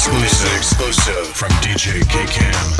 Exclusive from DJ K-Cam.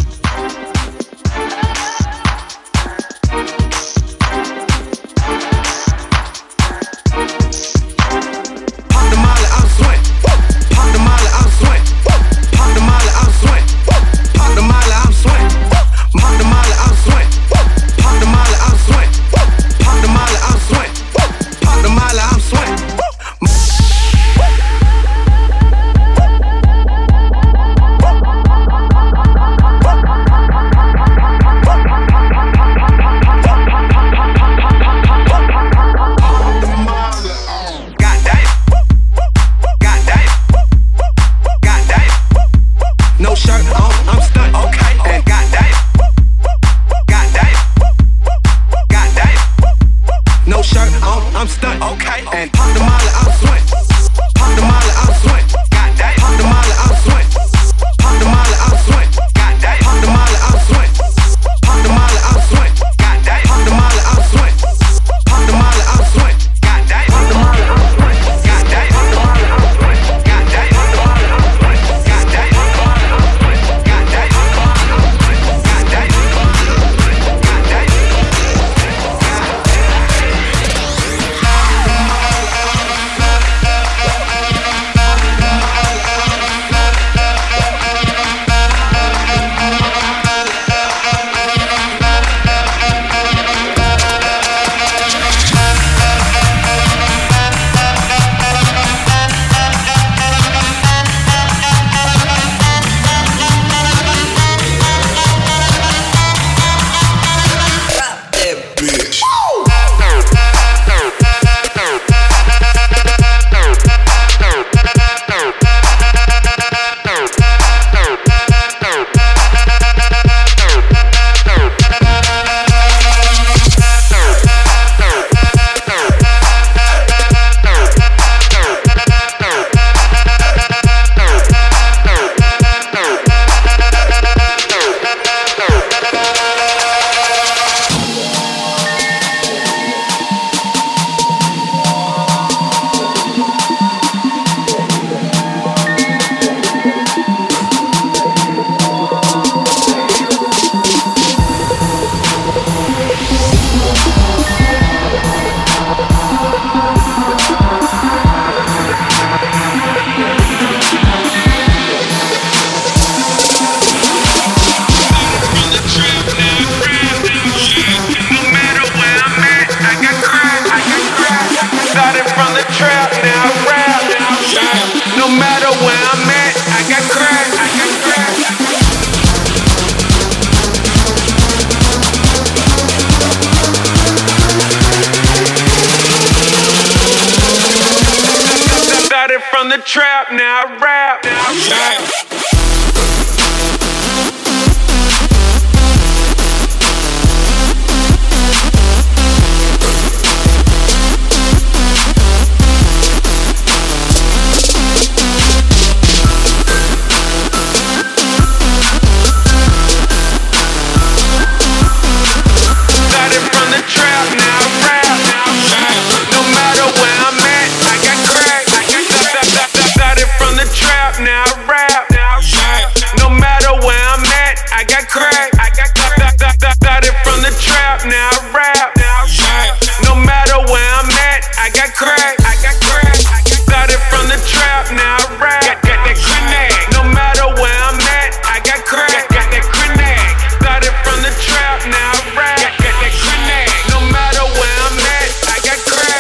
From the trap, now I rap. Started from the trap, now I rap. No matter where I'm at, I got crack. Started from the trap, now I rap. No matter where I'm at, I got crack. Started from the trap, now I rap. No matter where I'm at, I got crack. Started from the trap, now I rap. Got that grenade. No matter where I'm at, I got crack. Got that grenade. Started from the trap, now I rap. Got that grenade. No matter where I'm at, I got crack.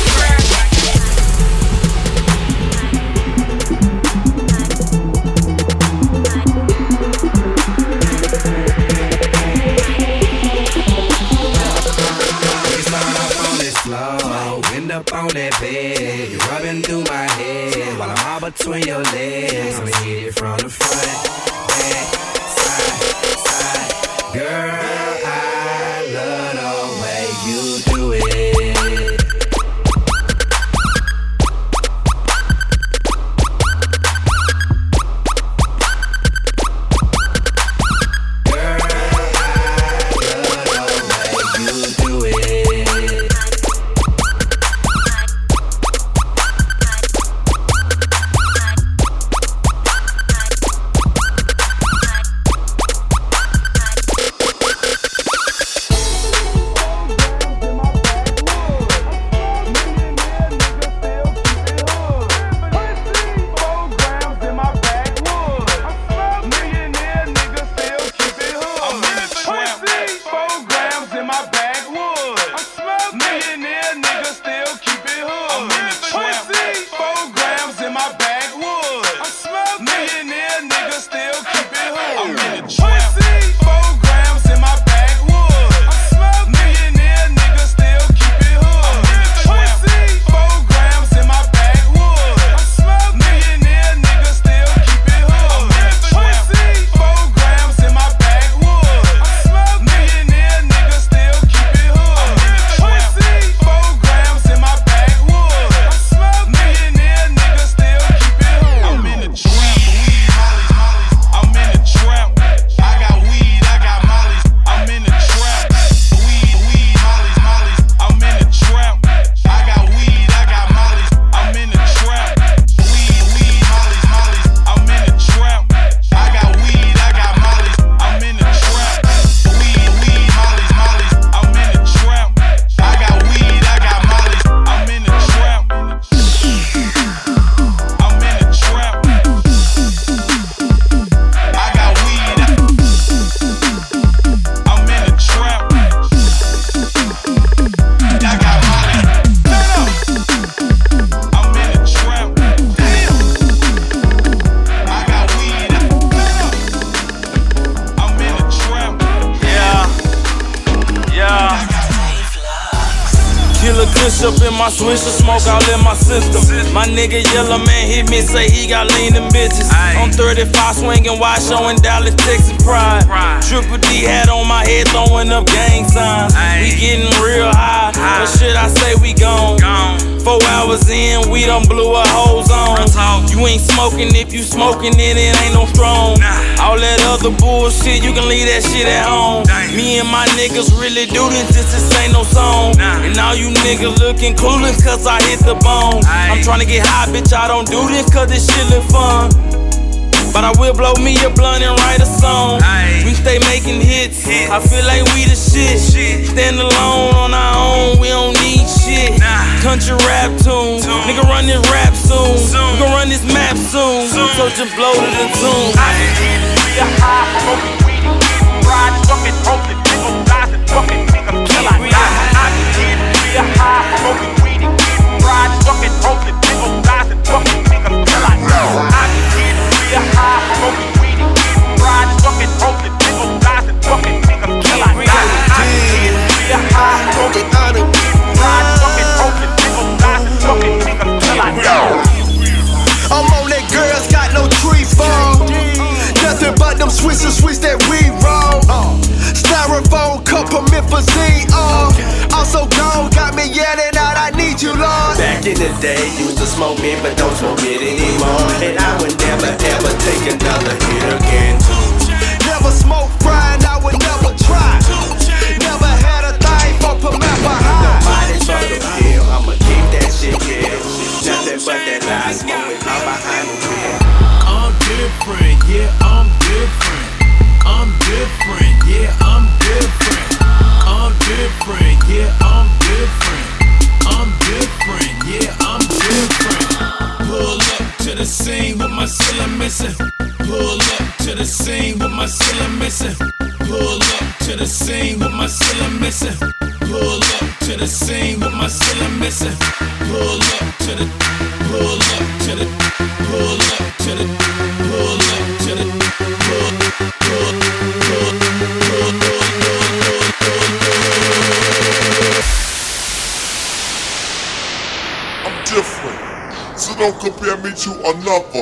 End up on that bed, you're rubbing through my head while I'm all between your legs. I'ma hit it from the front, back, side. Girl, I love the way you do it. Swisher smoke all in my system. My nigga Yellow Man hit me, say he got lean in bitches. I'm 35 swinging wide, showing Dallas, Texas pride. Triple D hat on my head, throwing up gang signs. We getting real high, but shit I say we gone. 4 hours in, we done blew a whole zone. You ain't smoking, if you smoking it ain't no strong. All that other bullshit, you can leave that shit at home. Me and my niggas really do this ain't no song. And all you niggas looking clueless cause I hit the bone. I'm tryna get high, bitch, I don't do this cause this shit look fun. But I will blow me a blunt and write a song. We stay making hits, I feel like we the shit. Stand alone on our own, we don't need shit. Country rap tunes, nigga run this rap soon. We gon' run this map soon, so just blow to the tune. I been getting real high, smoking weed and getting fried, fucking roasted, nigga flies and fucking nigga till I die. I been getting real high, smoking weed and getting fried, fucking roasted, nigga flies and fucking nigga till I die. I been getting real high, smoking weed and getting fried, fucking roasted, nigga flies and fucking nigga till I die. I been getting real high, smoking weed and getting fried, fucking roasted, nigga flies and fucking nigga till I die. I'm on that girls got no tree fall. Nothing but them Swiss that we roll. Styrofoam cup of Memphazine. Also gone, got me yelling out, I need you, Lord. Back in the day, used to smoke it, but don't smoke it anymore. And I would never ever take another hit again. Never smoke frying, I would never try. Never had a thing for Pamapa High. Nobody's on the pill, I'ma keep that shit real. Nothing but that lie smoking all behind the wheel. I'm different, yeah, I'm different. I'm different, yeah, I'm different. I'm different, yeah, I'm different. I'm different, yeah, I'm different. Pull up to the scene with my ceiling missing. Pull up to the scene with my ceiling missing. Pull up to the scene with my ceiling missing. Pull up to the scene with my ceiling missing. Pull up to the, pull up to the, pull up to the, pull up to the, I'm different, so don't compare me to another.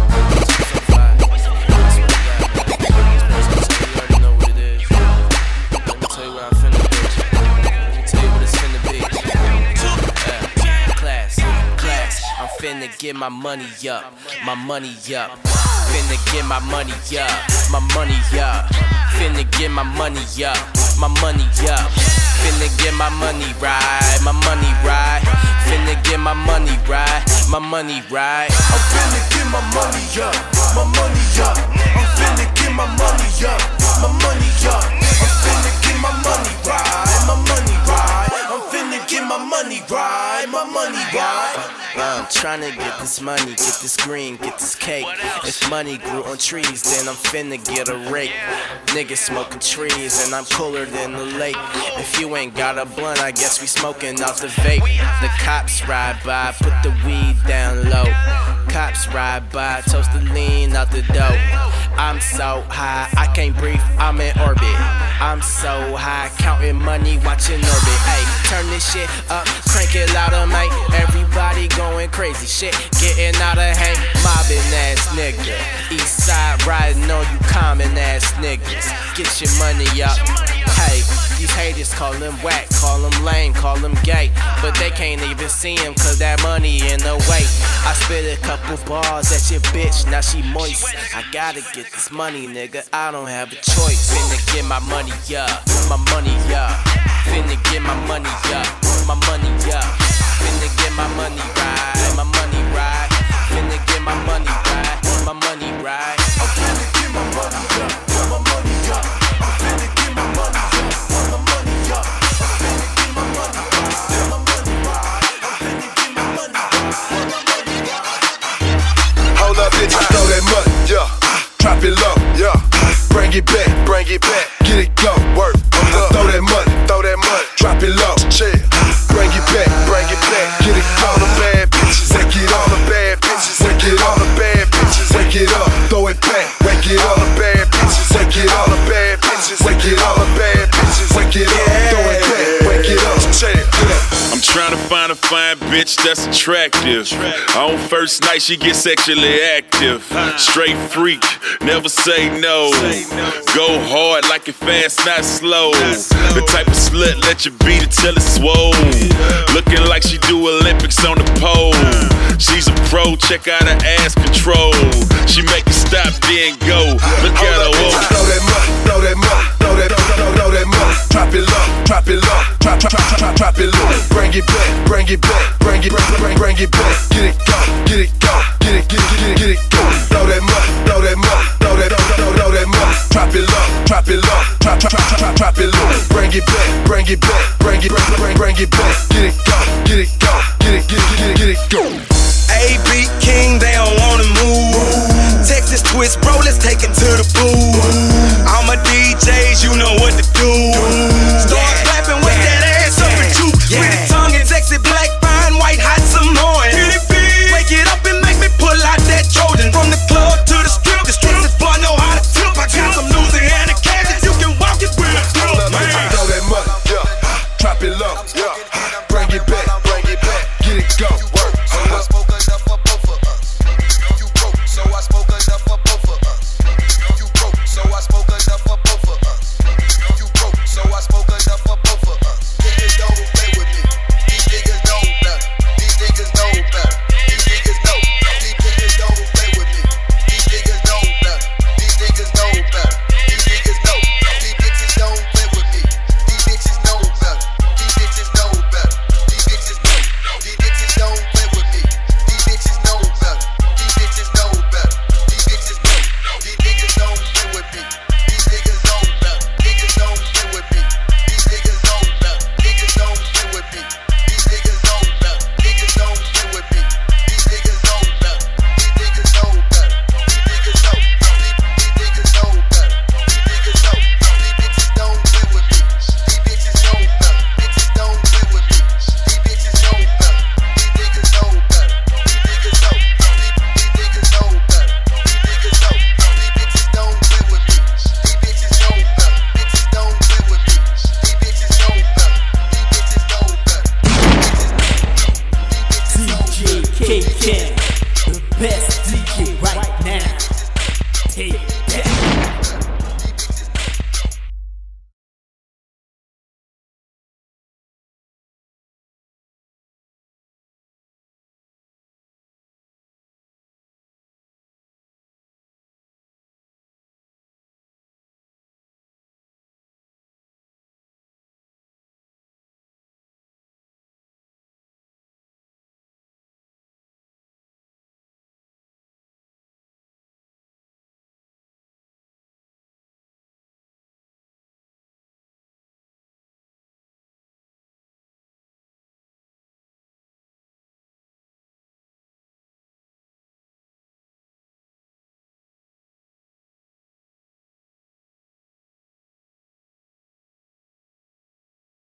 Finna get my money up, my money up. Finna get my money up, my money up. Finna get my money up, my money up. Finna get my money right, my money right. Finna get my money right, my money right. I'm finna get my money up, my money up. I'm finna get my money up, my money up. I'm finna get my money right, my money right. I'm finna get my money right, my money right. I'm tryna get this money, get this green, get this cake. If money grew on trees, then I'm finna get a rake. Niggas smoking trees, and I'm cooler than the lake. If you ain't got a blunt, I guess we smoking off the vape. The cops ride by, put the weed down low. Cops ride by, toast the lean out the dope. I'm so high, I can't breathe, I'm in orbit. I'm so high, counting money, watching orbit. Ayy, turn this shit up, crank it louder, mate. Everybody going crazy, shit getting out of hand. Mobbing ass nigga, east side riding on you common ass niggas. Get your money up, hey. These haters call him whack, call him lame, call him gay. But they can't even see him cause that money in the way. I spit a couple bars at your bitch, now she moist. I gotta get this money, nigga, I don't have a choice. Finna get my money up, my money up. Finna get my money up, my money up. Finna get my money right, my money right. Finna get my money right, my money right. I'm finna get my money up, my money up. I'm finna get my money up, my money up. I'm finna get my money up, my money right. I'm finna get my money up, my money right. Hold up, bitch, I throw that money, yeah. Drop it low, yeah. Bring it back, get it go, work. Throw that money, drop it low, chill. Bring it back, get it go. All the bad bitches, wake it all the bad bitches, wake it all the bad bitches, wake it up, throw it back, wake it all the bad bitches, wake it all the bad bitches, wake it all the bad bitches, wake it up, throw it back, wake it up, chill. I'm trying to find a fine bitch that's attractive. On first night, she gets sexually active. Straight freak, never say no. Go hard like it fast, not slow. The type of slut let you beat it till it's swole. Looking like she do Olympics on the pole. She's a pro, check out her ass control. She make it stop, then go. Look at her, whoa. Throw that money, throw that money, throw that money. Drop it low, drop it low, drop it low. Bring it back, bring it back, bring it back. Get it go, get it go, get it go. Throw that money, throw that money, throw that money. Drop it low, drop it low, drop it low. Bring it back, bring it back, bring it back. Get it go, get it go, get it go. AB King, they don't wanna move. Texas twist, bro, let's take it to the booth. I'm a DJs, you know what to do. Start clapping with that ass up at you. Pretty tongue and sexy black, fine, white, hot Samoan. Wake it up and make me pull out that Trojan. From the club to the strip, this boy know how to tip. I got some Louisiana cash that you can walk it with a throw, man. Throw that money, drop it low, bring it back, get it go. KK, the best DJ right now. Hey.